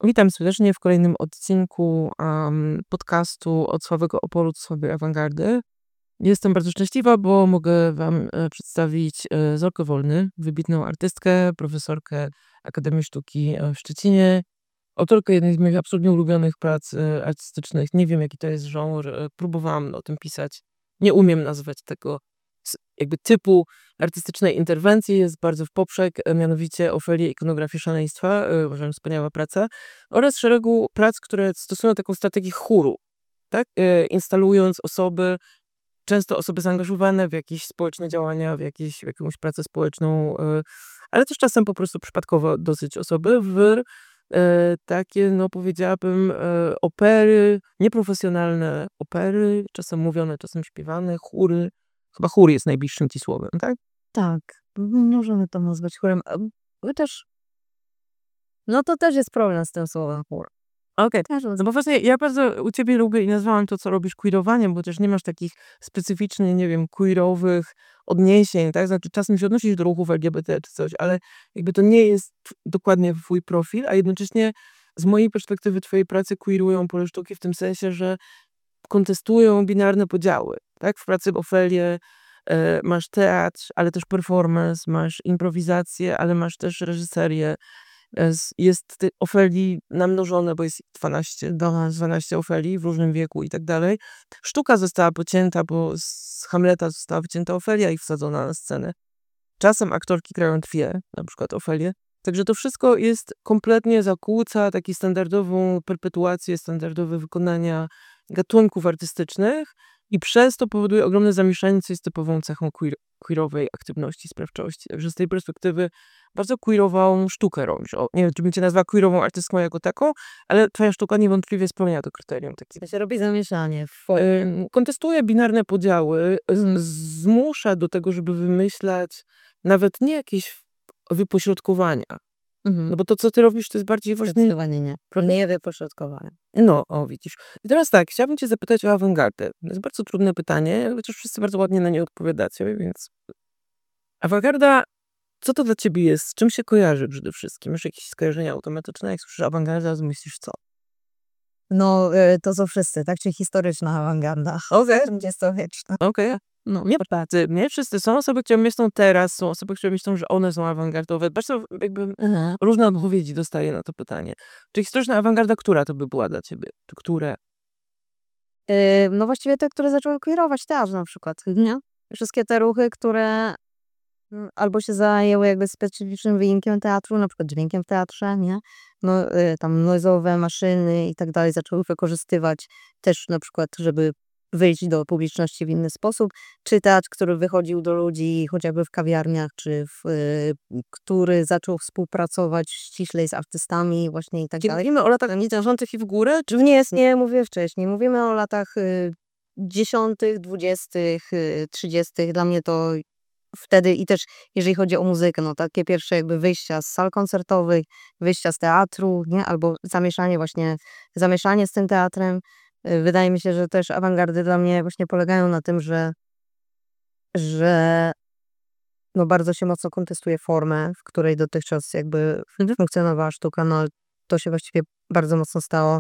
Witam serdecznie w kolejnym odcinku podcastu Od słabego oporu do słabej awangardy. Jestem bardzo szczęśliwa, bo mogę Wam przedstawić Zorkę Wolny, wybitną artystkę, profesorkę Akademii Sztuki w Szczecinie, autorkę jednej z moich absolutnie ulubionych prac artystycznych. Nie wiem, jaki to jest żanr, próbowałam o tym pisać. Nie umiem nazwać tego jakby typu artystycznej interwencji, jest bardzo w poprzek, mianowicie Ofelia Ikonografii Szaleństwa, uważam, wspaniała praca, oraz szeregu prac, które stosują taką strategię chóru, tak? Instalując osoby, często osoby zaangażowane w jakieś społeczne działania, w jakąś pracę społeczną, ale też czasem po prostu przypadkowo dosyć osoby w takie, no powiedziałabym, opery, nieprofesjonalne opery, czasem mówione, czasem śpiewane, chóry. Chyba chór jest najbliższym ci słowem, tak? Tak, możemy to nazwać chórem. Chociaż, no to też jest problem z tym słowem chór. Okej. Też No bo właśnie ja bardzo u ciebie lubię i nazwałam to, co robisz, queerowaniem, bo też nie masz takich specyficznie, nie wiem, queerowych odniesień, tak? Znaczy czasem się odnosisz do ruchów LGBT czy coś, ale jakby to nie jest dokładnie twój profil, a jednocześnie z mojej perspektywy twojej pracy queerują pole sztuki w tym sensie, że kontestują binarne podziały, tak? W pracy Ofelię masz teatr, ale też performance, masz improwizację, ale masz też reżyserię. Jest Ofelii namnożone, bo jest 12 Ofelii w różnym wieku i tak dalej. Sztuka została pocięta, bo z Hamleta została wycięta Ofelia i wsadzona na scenę. Czasem aktorki grają dwie, na przykład Ofelię. Także to wszystko jest kompletnie zakłóca taką standardową perpetuację, standardowe wykonania gatunków artystycznych i przez to powoduje ogromne zamieszanie, co jest typową cechą queerowej aktywności, sprawczości. Także z tej perspektywy bardzo queerową sztukę robisz. Nie wiem, czy bym cię nazwała queerową artystką jako taką, ale twoja sztuka niewątpliwie spełnia to kryterium. to się robi zamieszanie. Kontestuje binarne podziały, zmusza do tego, żeby wymyślać nawet nie jakieś wypośrodkowania. No bo to, co ty robisz, to jest bardziej właśnie... Zdecydowanie nie. Nie wypośrodkowane. No, widzisz. I teraz tak, chciałabym cię zapytać o awangardę. To jest bardzo trudne pytanie, chociaż wszyscy bardzo ładnie na nie odpowiadacie, więc... Awangarda, co to dla ciebie jest? Z czym się kojarzy przede wszystkim? Masz jakieś skojarzenia automatyczne? Jak słyszysz awangarda, myślisz co? No, to co wszyscy, tak? Czyli historyczna awangarda. XX-wieczna. Okej. No, nie wszyscy. Są osoby, które myślą teraz, są osoby, które myślą, że one są awangardowe. Bardzo jakby różne odpowiedzi dostaję na to pytanie. Czy historyczna awangarda, która to by była dla ciebie? Czy które? No właściwie te, które zaczęły queerować teatr na przykład, nie? Wszystkie te ruchy, które albo się zajęły jakby specyficznym wyimkiem teatru, na przykład dźwiękiem w teatrze, nie? No, tam noizowe maszyny i tak dalej zaczęły wykorzystywać też na przykład, żeby wyjść do publiczności w inny sposób, czy teatr, który wychodził do ludzi chociażby w kawiarniach, czy który zaczął współpracować ściślej z artystami właśnie i tak Kiedy dalej. mówimy o latach ciążących i w górę? Czy... Nie mówię wcześniej, mówimy o latach 10., 20., 30. Dla mnie to wtedy i też jeżeli chodzi o muzykę, no takie pierwsze jakby wyjścia z sal koncertowych, wyjścia z teatru, nie? Albo zamieszanie z tym teatrem. Wydaje mi się, że też awangardy dla mnie właśnie polegają na tym, że no bardzo się mocno kontestuje formę, w której dotychczas jakby funkcjonowała sztuka, no to się właściwie bardzo mocno stało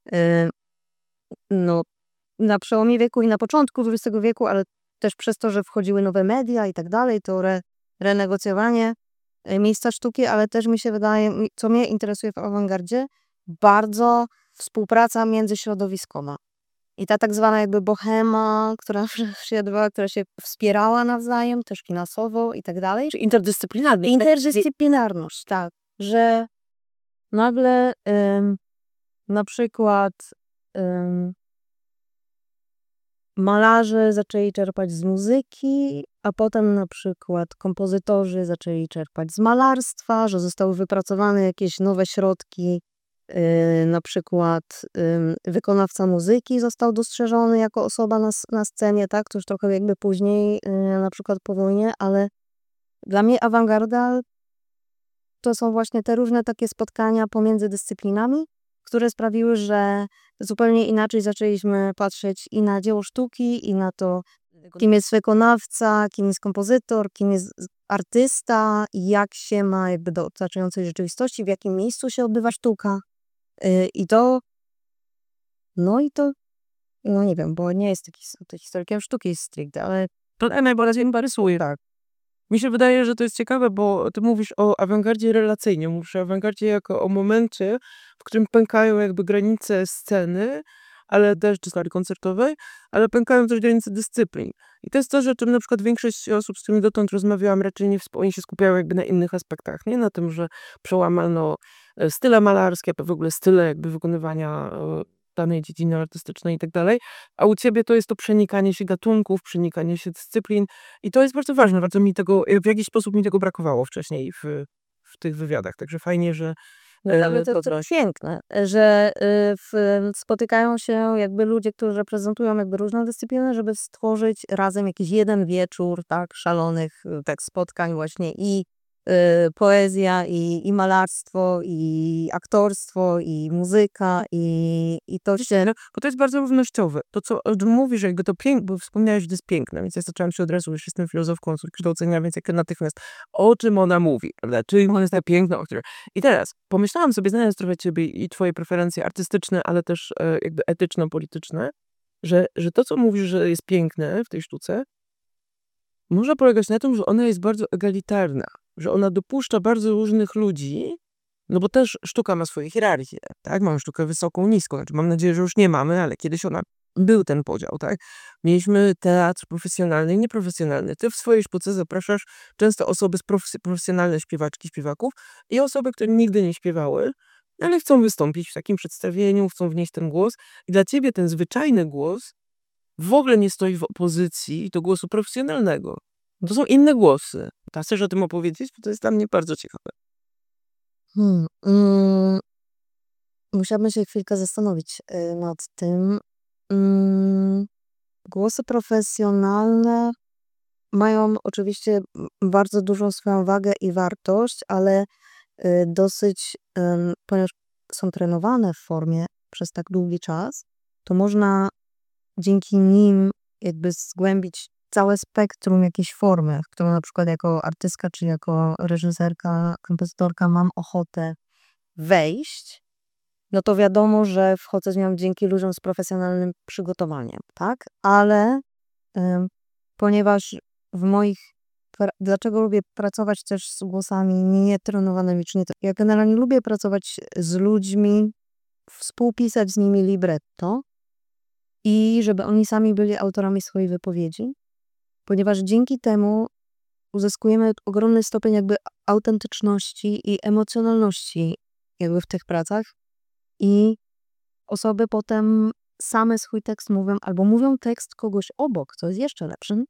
no na przełomie wieku i na początku XX wieku, ale też przez to, że wchodziły nowe media i tak dalej, to renegocjowanie miejsca sztuki, ale też mi się wydaje, co mnie interesuje w awangardzie, bardzo współpraca międzyśrodowiskowa. I ta tak zwana jakby bohema, która się odbywała, która się wspierała nawzajem, też finansowo i tak dalej. Czy interdyscyplinarność? Interdyscyplinarność, tak. Że nagle na przykład malarze zaczęli czerpać z muzyki, a potem na przykład kompozytorzy zaczęli czerpać z malarstwa, że zostały wypracowane jakieś nowe środki, na przykład wykonawca muzyki został dostrzeżony jako osoba na scenie, tak, to już trochę jakby później, na przykład po wojnie, ale dla mnie awangarda to są właśnie te różne takie spotkania pomiędzy dyscyplinami, które sprawiły, że zupełnie inaczej zaczęliśmy patrzeć i na dzieło sztuki, i na to, kim jest wykonawca, kim jest kompozytor, kim jest artysta i jak się ma jakby do otaczającej rzeczywistości, w jakim miejscu się odbywa sztuka. I to, no i to, no nie wiem, bo nie jest taki historykiem sztuki stricte, ale To najbardziej mi rysuje. tak. Mi się wydaje, że to jest ciekawe, bo ty mówisz o awangardzie relacyjnie. Mówisz o awangardzie jako o momencie, w którym pękają jakby granice sceny, ale też, czy sali koncertowej, ale pękają też granice dyscyplin. I to jest to, że czym na przykład większość osób, z którymi dotąd rozmawiałam, raczej nie oni się skupiają jakby na innych aspektach, nie? Na tym, że przełamano style malarskie, w ogóle style jakby wykonywania danej dziedziny artystycznej i tak dalej. A u ciebie to jest to przenikanie się gatunków, przenikanie się dyscyplin. I to jest bardzo ważne. Bardzo mi tego, w jakiś sposób mi tego brakowało wcześniej w tych wywiadach. Także fajnie, że Ale to piękne, że spotykają się jakby ludzie, którzy reprezentują jakby różne dyscypliny, żeby stworzyć razem jakiś jeden wieczór, tak, szalonych tak spotkań właśnie i poezja, i malarstwo, i aktorstwo, i muzyka, i to się... Bo to jest bardzo równościowe. To, co mówisz, że jakby to piękne, bo wspomniałeś, że to jest piękne, więc ja zaczęłam się od razu, już jestem filozofką od kształcenia, więc jak natychmiast o czym ona mówi, prawda? Czym ona jest tak piękna, o której... I teraz pomyślałam sobie, znając trochę ciebie i twoje preferencje artystyczne, ale też jakby etyczno-polityczne, że to, co mówisz, że jest piękne w tej sztuce, może polegać na tym, że ona jest bardzo egalitarna, że ona dopuszcza bardzo różnych ludzi, no bo też sztuka ma swoje hierarchie, tak? Mamy sztukę wysoką, niską. Znaczy, mam nadzieję, że już nie mamy, ale kiedyś był ten podział, tak? Mieliśmy teatr profesjonalny i nieprofesjonalny. Ty w swojej sztuce zapraszasz często osoby profesjonalne, śpiewaczki, śpiewaków i osoby, które nigdy nie śpiewały, ale chcą wystąpić w takim przedstawieniu, chcą wnieść ten głos. I dla ciebie ten zwyczajny głos w ogóle nie stoi w opozycji do głosu profesjonalnego. To są inne głosy. Chcesz o tym opowiedzieć? Bo to jest dla mnie bardzo ciekawe. Musiałabym się chwilkę zastanowić nad tym. Głosy profesjonalne mają oczywiście bardzo dużą swoją wagę i wartość, ale dosyć, ponieważ są trenowane w formie przez tak długi czas, to można dzięki nim jakby zgłębić całe spektrum jakiejś formy, w którą na przykład jako artystka, czy jako reżyserka, kompozytorka mam ochotę wejść, no to wiadomo, że wchodzę z nią dzięki ludziom z profesjonalnym przygotowaniem, tak? Ale ponieważ dlaczego lubię pracować też z głosami nietrenowanymi, czy nie, ja generalnie lubię pracować z ludźmi, współpisać z nimi libretto i żeby oni sami byli autorami swojej wypowiedzi, ponieważ dzięki temu uzyskujemy ogromny stopień jakby autentyczności i emocjonalności jakby w tych pracach i osoby potem same swój tekst mówią, albo mówią tekst kogoś obok, co jest jeszcze lepszym.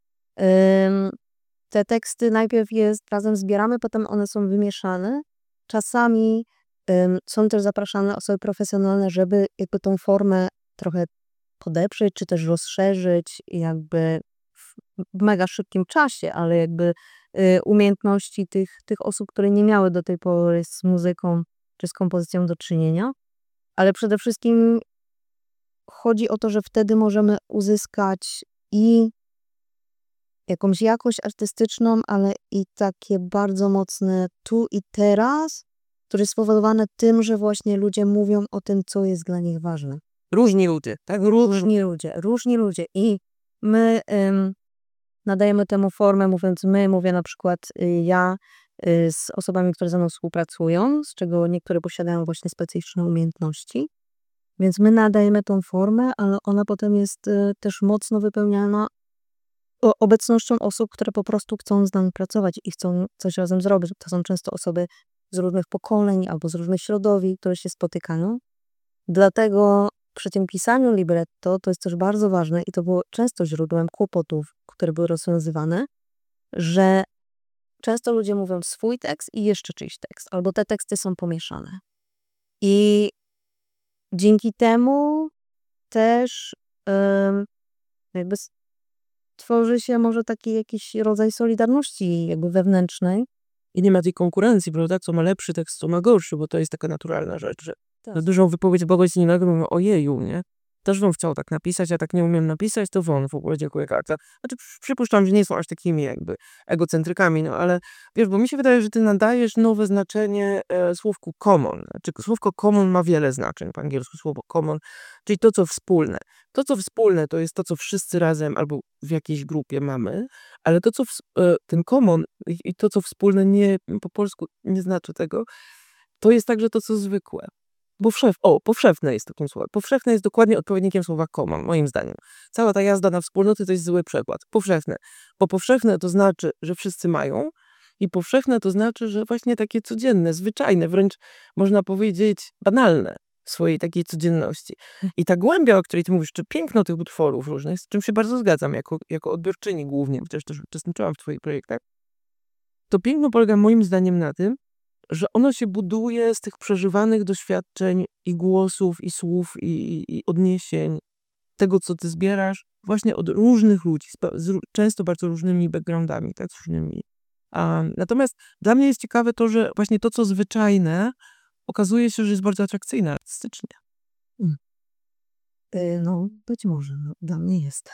Te teksty najpierw razem zbieramy, potem one są wymieszane. Czasami są też zapraszane osoby profesjonalne, żeby jakby tą formę trochę podeprzeć, czy też rozszerzyć jakby w mega szybkim czasie, ale jakby umiejętności tych osób, które nie miały do tej pory z muzyką czy z kompozycją do czynienia. Ale przede wszystkim chodzi o to, że wtedy możemy uzyskać i jakąś jakość artystyczną, ale i takie bardzo mocne tu i teraz, które jest spowodowane tym, że właśnie ludzie mówią o tym, co jest dla nich ważne. Różni ludzie, tak? Różni ludzie. I my nadajemy temu formę, mówiąc my, mówię na przykład ja z osobami, które ze mną współpracują, z czego niektóre posiadają właśnie specyficzne umiejętności. Więc my nadajemy tą formę, ale ona potem jest też mocno wypełniana obecnością osób, które po prostu chcą z nami pracować i chcą coś razem zrobić. To są często osoby z różnych pokoleń albo z różnych środowisk, które się spotykają. Dlatego przy tym pisaniu libretto to jest też bardzo ważne i to było często źródłem kłopotów, które były rozwiązywane, że często ludzie mówią swój tekst i jeszcze czyjś tekst, albo te teksty są pomieszane. I dzięki temu też jakby tworzy się może taki jakiś rodzaj solidarności jakby wewnętrznej. I nie ma tej konkurencji, prawda? Kto ma lepszy tekst, kto ma gorszy, bo to jest taka naturalna rzecz, że Tak. na dużą wypowiedź kogoś innego mówimy ojeju, nie? też bym chciał tak napisać, ja tak nie umiem napisać, to won w ogóle dziękuję karta. Znaczy przypuszczam, że nie są aż takimi jakby egocentrykami, no ale wiesz, bo mi się wydaje, że ty nadajesz nowe znaczenie słówku common. Znaczy słówko common ma wiele znaczeń, po angielsku słowo common, czyli to, co wspólne. To, co wspólne, to jest to, co wszyscy razem albo w jakiejś grupie mamy, ale to, co ten common i to, co wspólne, nie, po polsku nie znaczy tego, to jest także to, co zwykłe. Powszechne jest takim słowem. Powszechne jest dokładnie odpowiednikiem słowa common, moim zdaniem. Cała ta jazda na wspólnoty to jest zły przekład. Powszechne. Bo powszechne to znaczy, że wszyscy mają i powszechne to znaczy, że właśnie takie codzienne, zwyczajne, wręcz można powiedzieć banalne w swojej takiej codzienności. I ta głębia, o której ty mówisz, czy piękno tych utworów różnych, z czym się bardzo zgadzam, jako odbiorczyni głównie, chociaż też uczestniczyłam w twoich projektach, to piękno polega moim zdaniem na tym, że ono się buduje z tych przeżywanych doświadczeń i głosów, i słów, i odniesień, tego, co ty zbierasz, właśnie od różnych ludzi, często bardzo różnymi backgroundami, tak, z różnymi. Natomiast dla mnie jest ciekawe to, że właśnie to, co zwyczajne, okazuje się, że jest bardzo atrakcyjne artystycznie. No, być może, no, dla mnie jest.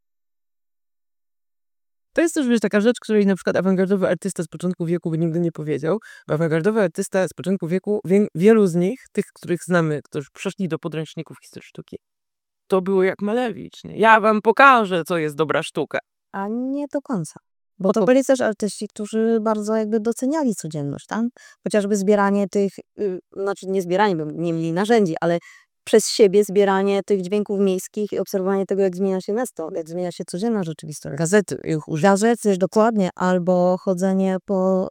To jest też, wiesz, taka rzecz, której na przykład awangardowy artysta z początku wieku by nigdy nie powiedział, bo awangardowy artysta z początku wieku, wielu z nich, tych, których znamy, którzy przeszli do podręczników historii sztuki, to było jak Malewicz, nie? Ja wam pokażę, co jest dobra sztuka. A nie do końca. Bo to byli też artyści, którzy bardzo jakby doceniali codzienność, tak? Chociażby zbieranie tych, znaczy nie zbieranie, bo nie mieli narzędzi, ale przez siebie zbieranie tych dźwięków miejskich i obserwowanie tego, jak zmienia się miasto, jak zmienia się codzienna rzeczywistość. Gazety. Gazety, dokładnie, albo chodzenie po,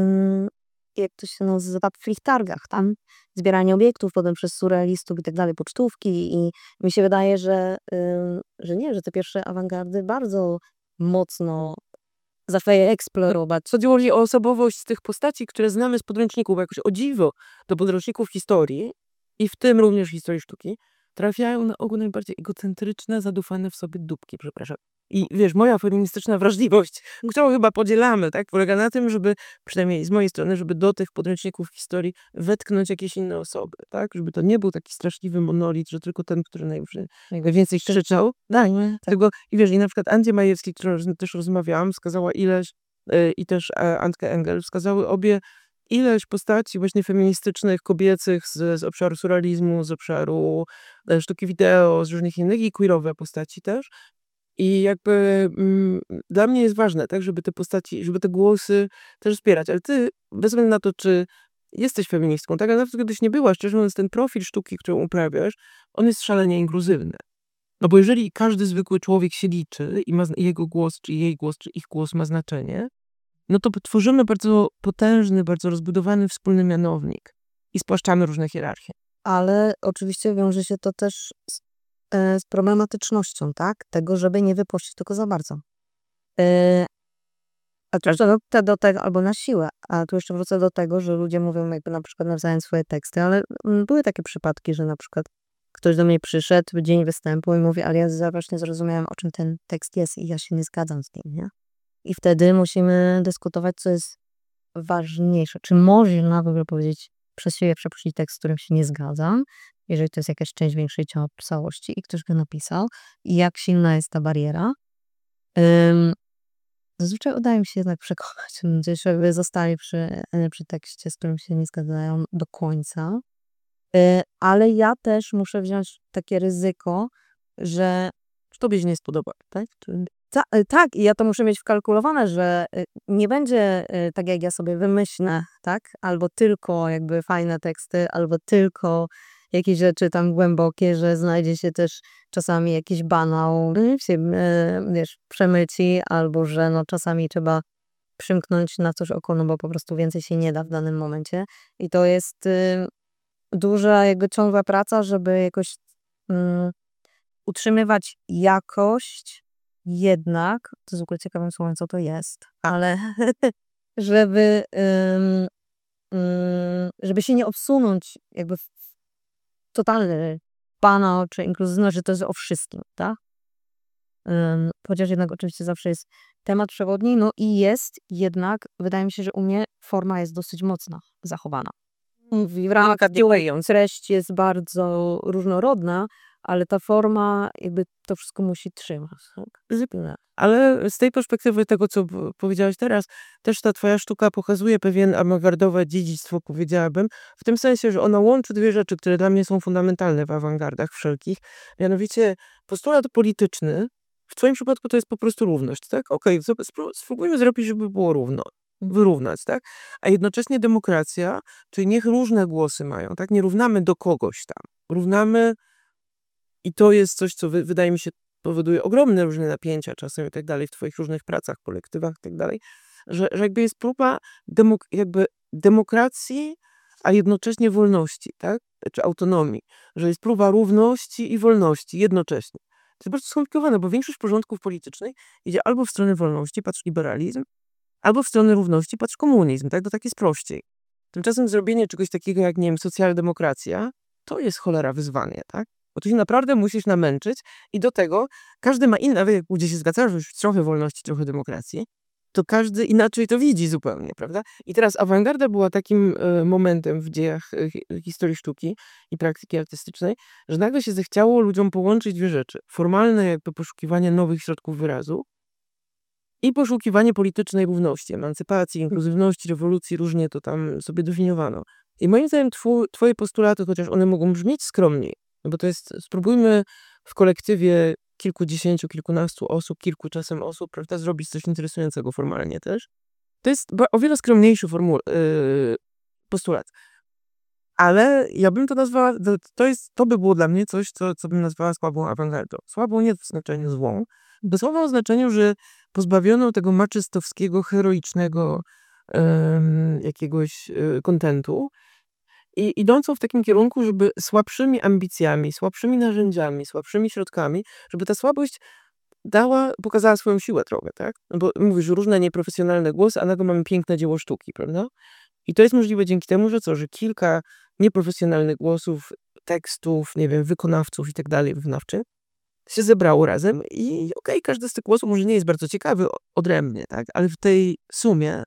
jak to się nazywa, flichtargach, tam zbieranie obiektów, potem przez surrealistów i tak dalej, pocztówki i mi się wydaje, że te pierwsze awangardy bardzo mocno zaczęły eksplorować. Chodziło mi o osobowość tych postaci, które znamy z podręczników, jakoś o dziwo do podręczników historii i w tym również historii sztuki, trafiają na ogół najbardziej egocentryczne, zadufane w sobie dupki, przepraszam. I wiesz, moja feministyczna wrażliwość, którą chyba podzielamy, tak, polega na tym, żeby, przynajmniej z mojej strony, żeby do tych podręczników historii wetknąć jakieś inne osoby, tak, żeby to nie był taki straszliwy monolit, że tylko ten, który najwięcej krzyczał. Tego, i wiesz, i na przykład Andzie Majewskiej, którą też rozmawiałam, wskazała ileś, i też Antkę Engel, wskazały obie ileś postaci właśnie feministycznych, kobiecych z obszaru surrealizmu, z obszaru sztuki wideo, z różnych innych i queerowe postaci też. I jakby dla mnie jest ważne, tak, żeby te postaci, żeby te głosy też wspierać. Ale ty, bez względu na to, czy jesteś feministką, tak, a nawet gdybyś nie była, szczerze mówiąc, ten profil sztuki, którą uprawiasz, on jest szalenie inkluzywny. No bo jeżeli każdy zwykły człowiek się liczy i ma jego głos, czy jej głos, czy ich głos ma znaczenie, no to tworzymy bardzo potężny, bardzo rozbudowany wspólny mianownik i spłaszczamy różne hierarchie. Ale oczywiście wiąże się to też z problematycznością, tak? Tego, żeby nie wypuścić tylko za bardzo. A tu wrócę do tego, albo na siłę, a tu jeszcze wrócę do tego, że ludzie mówią jakby na przykład nawzajem swoje teksty, ale były takie przypadki, że na przykład ktoś do mnie przyszedł w dzień występu i mówi, ale ja właśnie zrozumiałem, o czym ten tekst jest i ja się nie zgadzam z nim, nie? I wtedy musimy dyskutować, co jest ważniejsze. Czy można w ogóle powiedzieć przez siebie przepuścić tekst, z którym się nie zgadzam, jeżeli to jest jakaś część większej całości i ktoś go napisał i jak silna jest ta bariera. Zazwyczaj udaje mi się jednak przekonać ludzi, żeby zostali przy tekście, z którym się nie zgadzają do końca. Ale ja też muszę wziąć takie ryzyko, że tobie się nie spodoba, tak? Tak, i ja to muszę mieć wkalkulowane, że nie będzie tak, jak ja sobie wymyślę, tak? Albo tylko jakby fajne teksty, albo tylko jakieś rzeczy tam głębokie, że znajdzie się też czasami jakiś banał, się przemyci, albo że no czasami trzeba przymknąć na coś oko, no bo po prostu więcej się nie da w danym momencie. I to jest duża jakby ciągła praca, żeby jakoś utrzymywać jakość, jednak, to jest w ogóle ciekawym słowem, co to jest, ale żeby się nie obsunąć jakby w totalny banał czy inkluzywność, że to jest o wszystkim, tak? Chociaż jednak oczywiście zawsze jest temat przewodni, no i jest jednak, wydaje mi się, że u mnie forma jest dosyć mocno zachowana. W ramach treść jest bardzo różnorodna, ale ta forma jakby to wszystko musi trzymać. Tak? Ale z tej perspektywy tego, co powiedziałaś teraz, też ta twoja sztuka pokazuje pewien awangardowe dziedzictwo, powiedziałabym, w tym sensie, że ona łączy dwie rzeczy, które dla mnie są fundamentalne w awangardach wszelkich. Mianowicie postulat polityczny, w twoim przypadku to jest po prostu równość, tak? Okej, spróbujmy zrobić, żeby było równo, wyrównać, tak? A jednocześnie demokracja, czyli niech różne głosy mają, tak? Nie równamy do kogoś tam. Równamy i to jest coś, co wydaje mi się powoduje ogromne różne napięcia czasem i tak dalej w twoich różnych pracach, kolektywach i tak dalej, że jakby jest próba jakby demokracji, a jednocześnie wolności, tak? Czy autonomii, że jest próba równości i wolności jednocześnie. To jest bardzo skomplikowane, bo większość porządków politycznych idzie albo w stronę wolności, patrz liberalizm, albo w stronę równości, patrz komunizm, tak? To tak jest prościej. Tymczasem zrobienie czegoś takiego jak, nie wiem, socjaldemokracja, to jest cholera wyzwanie, tak? Bo tu się naprawdę musisz namęczyć i do tego każdy ma inne, nawet jak ludzie się zgadzają, że już trochę wolności, trochę demokracji, to każdy inaczej to widzi zupełnie, prawda? I teraz awangarda była takim momentem w dziejach historii sztuki i praktyki artystycznej, że nagle się zechciało ludziom połączyć dwie rzeczy. Formalne jakby poszukiwanie nowych środków wyrazu i poszukiwanie politycznej równości, emancypacji, inkluzywności, rewolucji, różnie to tam sobie definiowano. I moim zdaniem twoje postulaty, chociaż one mogą brzmieć skromniej, no bo to jest, spróbujmy w kolektywie kilkudziesięciu, kilkunastu osób, kilku czasem osób, prawda, zrobić coś interesującego formalnie też. To jest o wiele skromniejszy postulat. Ale ja bym to nazwała, to by było dla mnie coś, co bym nazwała słabą awangardą. Słabą nie w znaczeniu złą, dosłownie w znaczeniu, że pozbawiono tego maczystowskiego, heroicznego jakiegoś kontentu i idącą w takim kierunku, żeby słabszymi ambicjami, słabszymi narzędziami, słabszymi środkami, żeby ta słabość pokazała swoją siłę trochę, tak? No bo mówisz, różne nieprofesjonalne głosy, a nagle mamy piękne dzieło sztuki, prawda? I to jest możliwe dzięki temu, że że kilka nieprofesjonalnych głosów, tekstów, nie wiem, wykonawców i tak dalej, wykonawczych, się zebrało razem i każdy z tych głosów może nie jest bardzo ciekawy odrębnie, tak? Ale w tej sumie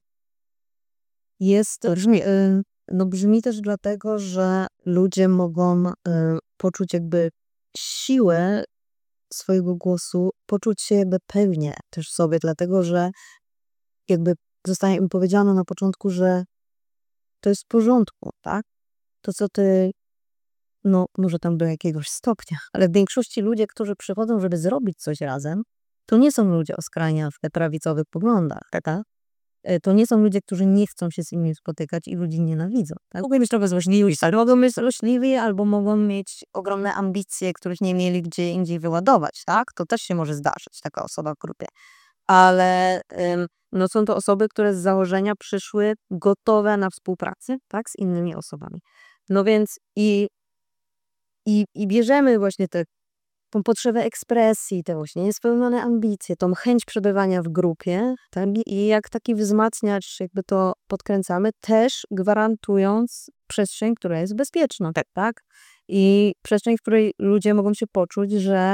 brzmi też dlatego, że ludzie mogą poczuć jakby siłę swojego głosu, poczuć się jakby pewnie też w sobie, dlatego że jakby zostanie im powiedziano na początku, że to jest w porządku, tak? To, co ty, no może tam do jakiegoś stopnia, ale w większości ludzie, którzy przychodzą, żeby zrobić coś razem, to nie są ludzie o skrajnie w prawicowych poglądach, tak? To nie są ludzie, którzy nie chcą się z innymi spotykać i ludzi nienawidzą. Tak? Mogą być trochę złośliwi, mogą być złośliwi albo mogą mieć ogromne ambicje, których nie mieli gdzie indziej wyładować. Tak? To też się może zdarzyć, taka osoba w grupie. Ale no są to osoby, które z założenia przyszły gotowe na współpracę, tak, z innymi osobami. No więc i bierzemy właśnie tą potrzebę ekspresji, te właśnie niespełnione ambicje, tą chęć przebywania w grupie, tak? I jak taki wzmacniacz jakby to podkręcamy, też gwarantując przestrzeń, która jest bezpieczna, tak? I przestrzeń, w której ludzie mogą się poczuć,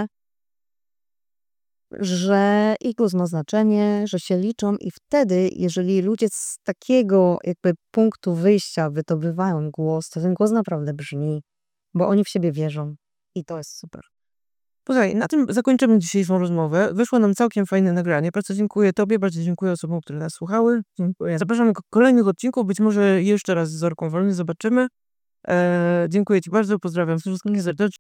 że ich głos ma znaczenie, że się liczą i wtedy, jeżeli ludzie z takiego jakby punktu wyjścia wydobywają głos, to ten głos naprawdę brzmi, bo oni w siebie wierzą i to jest super. Posłuchaj, na tym zakończymy dzisiejszą rozmowę. Wyszło nam całkiem fajne nagranie. Bardzo dziękuję tobie, bardzo dziękuję osobom, które nas słuchały. Dziękuję. Zapraszam do kolejnych odcinków, być może jeszcze raz z Zorką Wolny zobaczymy. Dziękuję ci bardzo, pozdrawiam wszystkich serdecznie.